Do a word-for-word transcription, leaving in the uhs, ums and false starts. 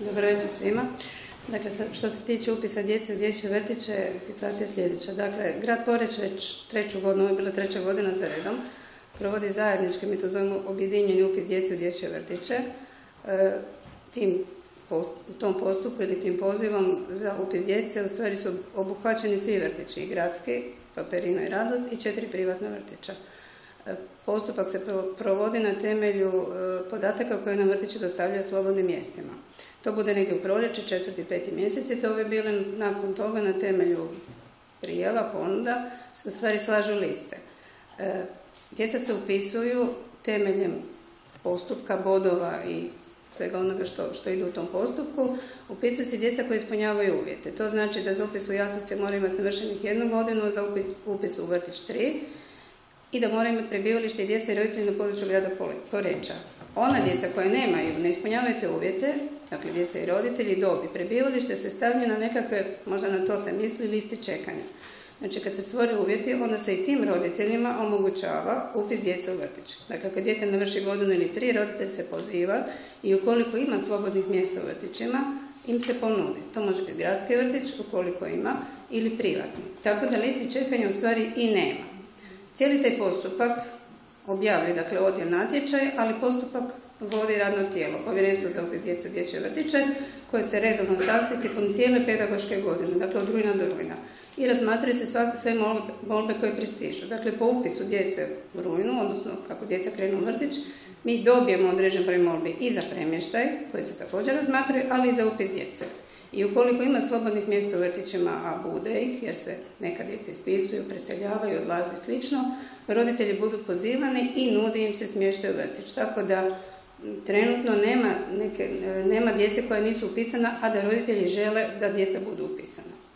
Dobro večer svima. Dakle, što se tiče upisa djece u dječje vrtiće, situacija je sljedeća. Dakle, grad Poreč već treću godinu, ovo je bila treća godina za redom, provodi zajednički, mi to zovemo objedinjeni upis djece u dječje vrtiće. E, tim post, u tom postupku ili tim pozivom za upis djece u stvari su obuhvaćeni svi vrtići, i gradski, Paperino i Radost, i četiri privatna vrtića. Postupak se provodi na temelju podataka koje nam vrtići dostavljaju slobodnim mjestima. To bude negdje u proljeće, četvrti, peti mjesec i to bi bili nakon toga na temelju prijava, ponuda, se u stvari slažu liste. Djeca se upisuju temeljem postupka, bodova i svega onoga što, što ide u tom postupku. Upisuju se djeca koji ispunjavaju uvjete. To znači da za upis u jaslice mora imati navršenih jednu godinu, za upis u vrtić tri, i da mora imati prebivalište djece i roditelji na području grada Poreča. Ona djeca koja nemaju, ne ispunjavaju te uvjete, dakle djeca i roditelji, dobi prebivalište se stavlja na nekakve, možda na to se misli, listi čekanja. Znači kad se stvore uvjeti, onda se i tim roditeljima omogućava upis djece u vrtić. Dakle, kad dijete navrši godinu ili tri, roditelj se poziva i ukoliko ima slobodnih mjesta u vrtićima, im se ponudi. To može biti gradski vrtić, ukoliko ima, ili privatni. Tako da listi čekanja u stvari i nema. Cijeli taj postupak objavljuje, dakle, odjel natječaj, ali postupak vodi radno tijelo, Povjerenstvo za upis djece u dječje vrtiće, koje se redovno sastoji tijekom cijele pedagoške godine, dakle od rujna do rujna. I razmatraju se sve molbe koje pristižu. Dakle, po upisu djece u rujnu, odnosno kako djeca krenu u vrtić, mi dobijemo određen broj molbi i za premještaj, koji se također razmatraju, ali i za upis djece. I ukoliko ima slobodnih mjesta u vrtićima, a bude ih, jer se neka djeca ispisuju, preseljavaju, odlaze i slično, roditelji budu pozivani i nudi im se smještaj u vrtić. Tako da trenutno nema, neke, nema djece koja nisu upisana, a da roditelji žele da djeca budu upisana.